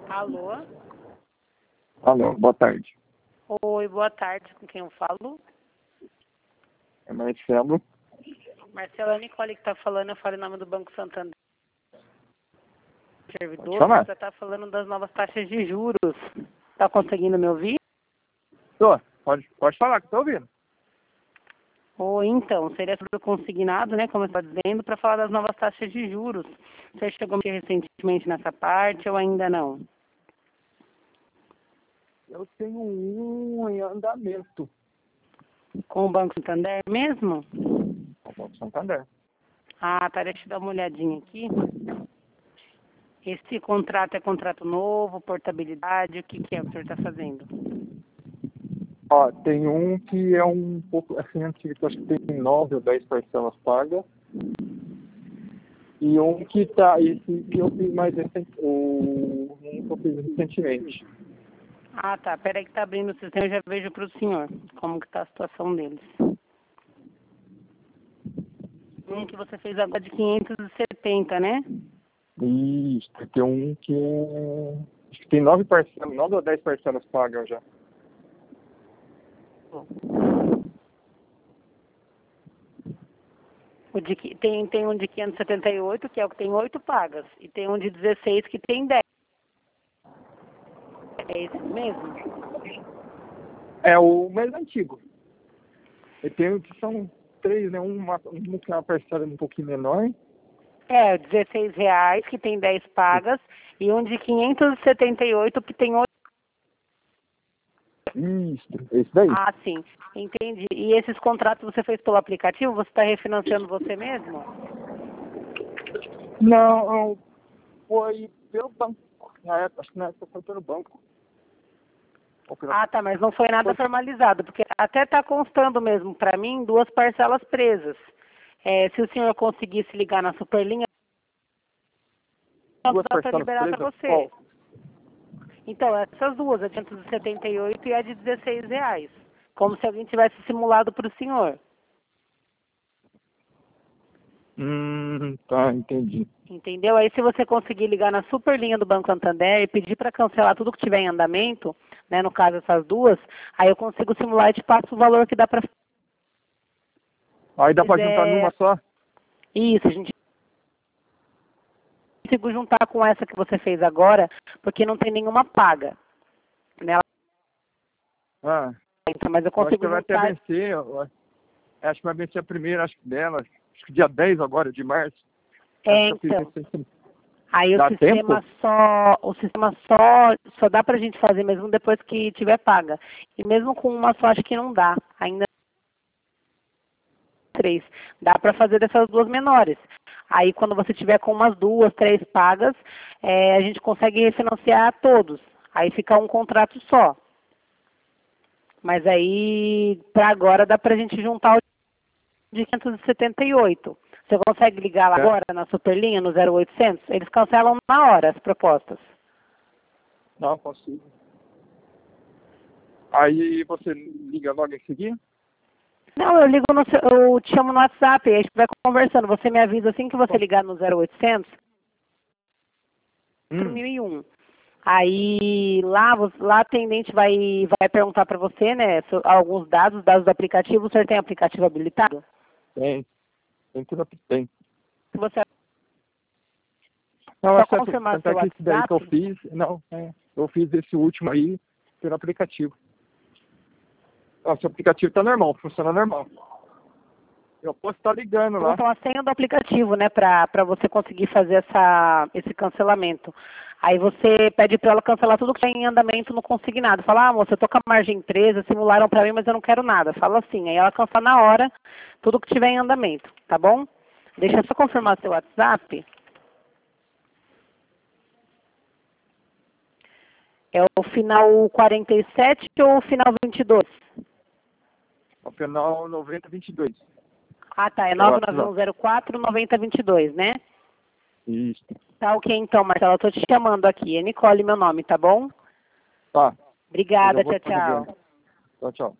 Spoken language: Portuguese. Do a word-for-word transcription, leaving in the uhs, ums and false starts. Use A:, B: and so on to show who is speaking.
A: Alô?
B: Alô, boa tarde.
A: Oi, boa tarde. Com quem eu falo?
B: É Marcelo.
A: Marcelo, é a Nicole que está falando. Eu falo em nome do Banco Santander. Servidor,
B: falar.
A: você está falando das novas taxas de juros. Está conseguindo me ouvir?
B: Tô, pode, pode falar que estou ouvindo.
A: Ou então, seria sobre o consignado, né, como eu estava dizendo, para falar das novas taxas de juros. Você chegou a mexer recentemente nessa parte ou ainda não?
B: Eu tenho um em andamento.
A: Com o Banco Santander mesmo?
B: Com o Banco Santander.
A: Ah, tá, deixa eu dar uma olhadinha aqui. Esse contrato é contrato novo, portabilidade, o que, que é que o senhor está fazendo?
B: Ó, tem um que é um pouco assim antigo, que eu acho que tem nove ou dez parcelas pagas. E um que tá, esse que eu fiz mais recente, o um que eu fiz recentemente.
A: Ah, tá, peraí que tá abrindo o sistema, eu já vejo para o senhor como que tá a situação deles. Um que você fez agora de quinhentos e setenta, né?
B: Isso, tem um que é, acho que tem nove parcelas, nove ou dez parcelas pagas já.
A: O de, qui- tem, tem um de quinhentos e setenta e oito, que é o que tem oito pagas, e tem um de dezesseis que tem dez. É esse mesmo?
B: É o mais antigo. E tem um que são três, né? Uma, uma que é uma parcela um pouquinho menor.
A: É, dezesseis reais, que tem dez pagas, e um de quinhentos e setenta e oito, que tem oito.
B: Isso, esse daí.
A: Ah, sim, entendi. E esses contratos você fez pelo aplicativo? Você está refinanciando você mesmo?
B: Não, foi pelo banco. Na época, acho que na época foi pelo banco. Ou pela-
A: Ah, tá, mas não foi nada
B: Foi
A: formalizado, porque até está constando mesmo para mim duas parcelas presas. É, se o senhor conseguisse ligar na Superlinha,
B: duas
A: dá para
B: parcelas
A: liberar para
B: presas.
A: você.
B: Qual?
A: Então, essas duas, a de quinhentos e setenta e oito e a de dezesseis reais. Como se alguém tivesse simulado para o senhor.
B: Hum, tá, entendi.
A: Entendeu? Aí se você conseguir ligar na Superlinha do Banco Santander e pedir para cancelar tudo que tiver em andamento, né, no caso essas duas, aí eu consigo simular e te passo o valor que dá para
B: Aí dá pra juntar
A: fazer.
B: numa só?
A: Isso, a gente consigo juntar com essa que você fez agora, porque não tem nenhuma paga. Né?
B: Ah,
A: Mas eu
B: eu acho que
A: consigo
B: vai até
A: juntar.
B: vencer. Eu acho que vai vencer a primeira, acho que dela. Acho que dia dez agora, de março. Acho
A: É,
B: que eu fiz
A: então.
B: recentemente.
A: Aí o
B: Dá
A: sistema
B: tempo?
A: só, o sistema só, só dá pra gente fazer mesmo depois que tiver paga. E mesmo com uma só acho que não dá. Ainda três. Dá para fazer dessas duas menores. Aí quando você tiver com umas duas, três pagas, é, a gente consegue refinanciar todos. Aí fica um contrato só. Mas aí, para agora, dá para a gente juntar o de quinhentos e setenta e oito. Você consegue ligar lá
B: É.
A: agora na Superlinha, no zero oitocentos? Eles cancelam na hora as propostas.
B: Não, consigo. Aí você liga logo em seguida?
A: Não, eu ligo no seu, eu te chamo no WhatsApp, aí a gente vai conversando. Você me avisa assim que você ligar no zero oitocentos,
B: Hum.
A: quatro mil e um. Aí lá, você- lá a atendente vai, vai perguntar para você, né, so- alguns dados, dados do aplicativo. O senhor tem aplicativo habilitado?
B: Tem. Tem tudo que tem.
A: Se você
B: Não,
A: só
B: é certo.
A: confirmar
B: Tanto
A: seu
B: é que esse daí que eu
A: WhatsApp,
B: fiz, não, é, eu fiz esse último aí pelo aplicativo. Ó, seu aplicativo tá normal, funciona normal. Eu posso estar ligando lá.
A: perguntam a senha do aplicativo, né, para para você conseguir fazer essa, esse cancelamento. Aí você pede para ela cancelar tudo que está em andamento no consignado. Fala, ah, moça, eu tô com a margem presa, simularam para mim, mas eu não quero nada. Fala assim, aí ela cancela na hora tudo que tiver em andamento, tá bom? Deixa eu só confirmar seu WhatsApp. É o final quarenta e sete ou o final vinte e dois?
B: Ao final noventa vinte e dois.
A: Ah, tá, é
B: É o
A: nove nove um
B: WhatsApp.
A: zero quatro nove zero dois dois, né?
B: Isso.
A: Tá ok então, Marcela, eu tô te chamando aqui. É Nicole meu nome, tá bom?
B: Tá. Eu já
A: Obrigada,
B: vou
A: tchau,
B: estar ligando.
A: tchau.
B: Tchau, tchau.